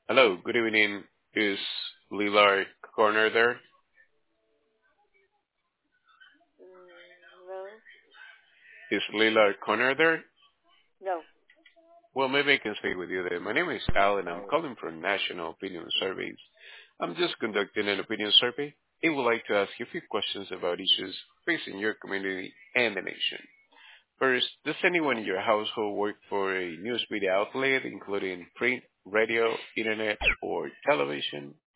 Hello, good evening. Is Lilar Corner there? No, Is Lilar Corner there? no. Well, maybe I can speak with you there. My name is Al, and I'm calling from National Opinion Surveys. I'm just conducting an opinion survey. I would like to ask you a few questions about issues facing your community and the nation. First, does anyone in your household work for a news media outlet, including print, radio, internet, or television?